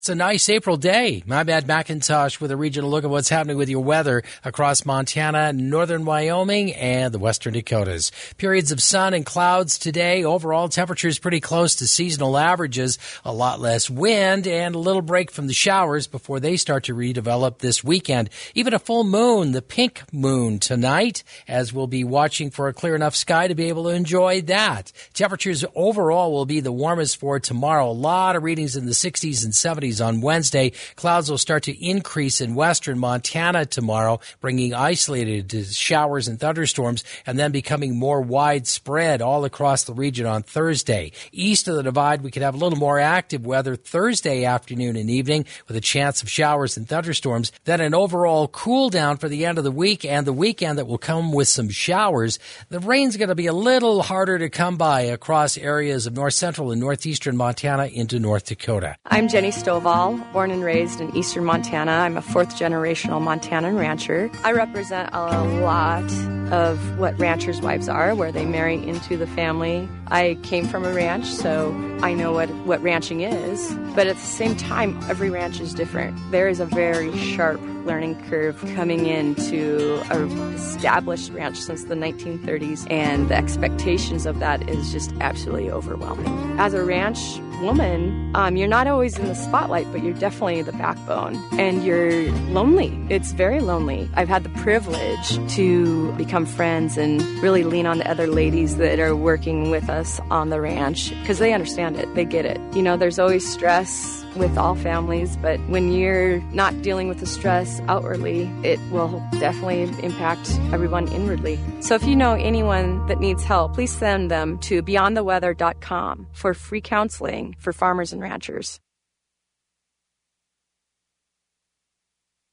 It's a nice April day. I'm Ed McIntosh with a regional look at what's happening with your weather across Montana, northern Wyoming, and the western Dakotas. Periods of sun and clouds today. Overall, temperatures pretty close to seasonal averages. A lot less wind and a little break from the showers before they start to redevelop this weekend. Even a full moon, the pink moon tonight, as we'll be watching for a clear enough sky to be able to enjoy that. Temperatures overall will be the warmest for tomorrow. A lot of readings in the 60s and 70s on Wednesday. Clouds will start to increase in western Montana tomorrow, bringing isolated showers and thunderstorms, and then becoming more widespread all across the region on Thursday. East of the divide, we could have a little more active weather Thursday afternoon and evening with a chance of showers and thunderstorms. Then an overall cool down for the end of the week and the weekend that will come with some showers. The rain's going to be a little harder to come by across areas of north central and northeastern Montana into North Dakota. I'm Jenny Stovall, born and raised in eastern Montana. I'm a fourth-generational Montanan rancher. I represent a lot of what ranchers' wives are, where they marry into the family. I came from a ranch, so I know what ranching is. But at the same time, every ranch is different. There is a very sharp learning curve coming into an established ranch since the 1930s, and the expectations of that is just absolutely overwhelming. As a ranch woman, you're not always in the spotlight, but you're definitely the backbone, and you're lonely. It's very lonely. I've had the privilege to become friends and really lean on the other ladies that are working with us on the ranch, because they understand it. They get it. You know, there's always stress with all families, but when you're not dealing with the stress outwardly, it will definitely impact everyone inwardly. So if you know anyone that needs help, please send them to beyondtheweather.com for free counseling for farmers and ranchers.